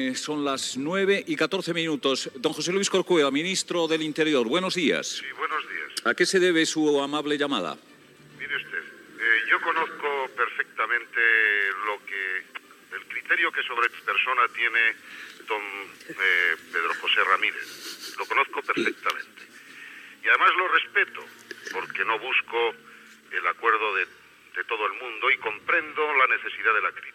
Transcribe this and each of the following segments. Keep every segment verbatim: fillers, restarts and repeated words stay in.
Eh, son las nueve y catorce minutos. Don José Luis Corcuera, ministro del Interior, buenos días. Sí, buenos días. ¿A qué se debe su amable llamada? Mire usted, eh, yo conozco perfectamente lo que, el criterio que sobre mi persona tiene don eh, Pedro José Ramírez. Lo conozco perfectamente. Y además lo respeto, porque no busco el acuerdo de, de todo el mundo y comprendo la necesidad de la crítica.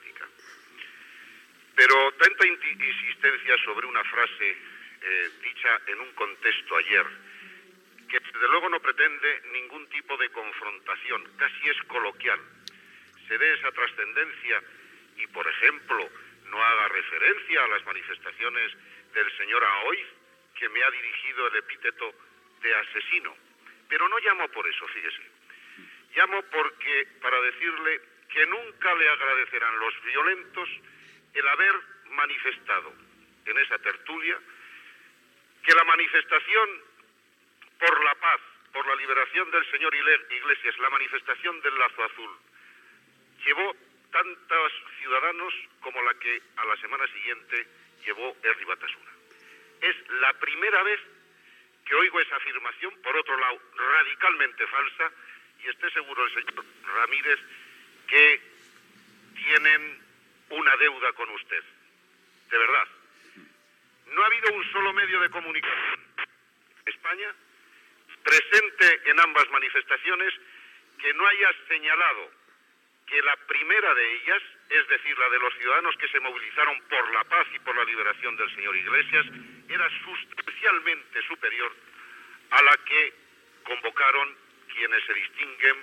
Pero tanta insistencia sobre una frase eh, dicha en un contexto ayer, que desde luego no pretende ningún tipo de confrontación, casi es coloquial, se dé esa trascendencia y, por ejemplo, no haga referencia a las manifestaciones del señor Aoiz, que me ha dirigido el epíteto de asesino. Pero no llamo por eso, fíjese. Llamo porque, para decirle que nunca le agradecerán los violentos el haber manifestado en esa tertulia que la manifestación por la paz, por la liberación del señor Iglesias, la manifestación del lazo azul, llevó tantos ciudadanos como la que a la semana siguiente llevó Herri Batasuna. Es la primera vez que oigo esa afirmación, por otro lado, radicalmente falsa, y esté seguro el señor Ramírez que tienen una deuda con usted. De verdad. No ha habido un solo medio de comunicación en España presente en ambas manifestaciones que no haya señalado que la primera de ellas, es decir, la de los ciudadanos que se movilizaron por la paz y por la liberación del señor Iglesias, era sustancialmente superior a la que convocaron quienes se distinguen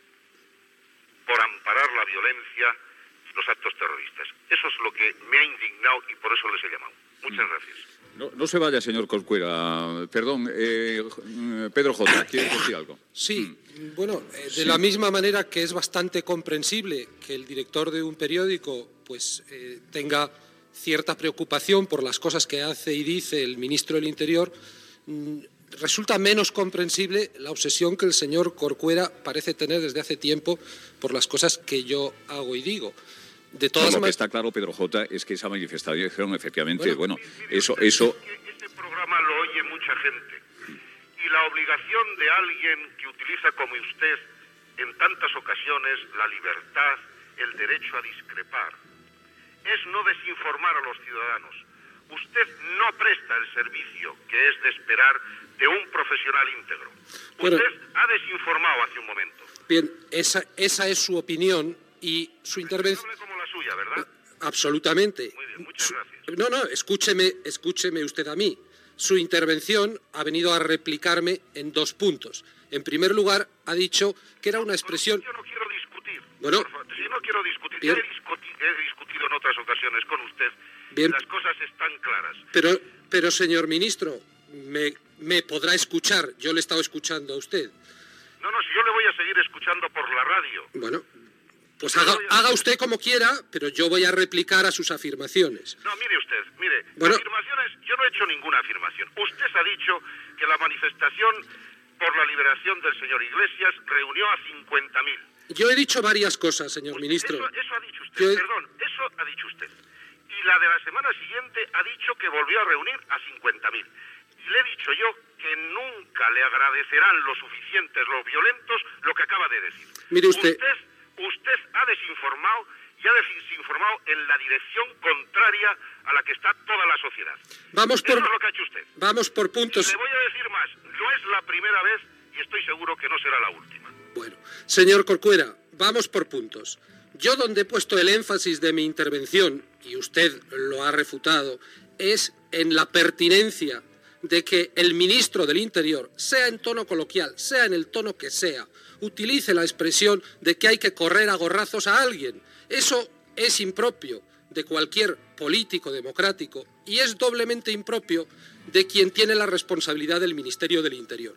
por amparar la violencia, los actos terroristas. Eso es lo que me ha indignado y por eso les he llamado. Muchas gracias. No, no se vaya, señor Corcuera. Perdón, eh, Pedro J., ¿quiere decir algo? Sí, mm. bueno, eh, de sí. la misma manera que es bastante comprensible que el director de un periódico pues eh, tenga cierta preocupación por las cosas que hace y dice el ministro del Interior, mm, resulta menos comprensible la obsesión que el señor Corcuera parece tener desde hace tiempo por las cosas que yo hago y digo. De todas no, lo que está claro, Pedro J., es que esa manifestación, efectivamente, bueno, bueno mire, eso... usted, eso... Es que este programa lo oye mucha gente y la obligación de alguien que utiliza como usted en tantas ocasiones la libertad, el derecho a discrepar, es no desinformar a los ciudadanos. Usted no presta el servicio que es de esperar de un profesional íntegro. Usted bueno, ha desinformado hace un momento. Bien, esa, esa es su opinión y su intervención... como la suya, ¿verdad? Absolutamente. Muy bien, muchas gracias. No, no, escúcheme, escúcheme usted a mí. Su intervención ha venido a replicarme en dos puntos. En primer lugar, ha dicho que era una expresión... Yo no quiero discutir. Bueno, por favor, si no quiero discutir, bien. ya he, discuti he discutido en otras ocasiones con usted. Bien. Las cosas están claras. Pero, pero señor ministro, me, me podrá escuchar. Yo le he estado escuchando a usted. No, no, si yo le voy a seguir escuchando por la radio. Bueno, pues haga, haga usted como quiera, pero yo voy a replicar a sus afirmaciones. No, mire usted, mire, bueno, afirmaciones, yo no he hecho ninguna afirmación. Usted ha dicho que la manifestación por la liberación del señor Iglesias reunió a cincuenta mil. Yo he dicho varias cosas, señor usted, ministro. Eso, eso ha dicho usted, yo... perdón, eso ha dicho usted. Y la de la semana siguiente ha dicho que volvió a reunir a cincuenta mil. Y le he dicho yo que nunca le agradecerán lo suficientes los violentos lo que acaba de decir. Mire usted... Usted, usted ha desinformado y ha desinformado en la dirección contraria a la que está toda la sociedad. Vamos por... Eso es lo que ha hecho usted. Vamos por puntos. Y le voy a decir más, no es la primera vez y estoy seguro que no será la última. Bueno, señor Corcuera, vamos por puntos. Yo donde he puesto el énfasis de mi intervención, y usted lo ha refutado, es en la pertinencia de que el ministro del Interior, sea en tono coloquial, sea en el tono que sea, utilice la expresión de que hay que correr a gorrazos a alguien. Eso es impropio de cualquier político democrático y es doblemente impropio de quien tiene la responsabilidad del Ministerio del Interior.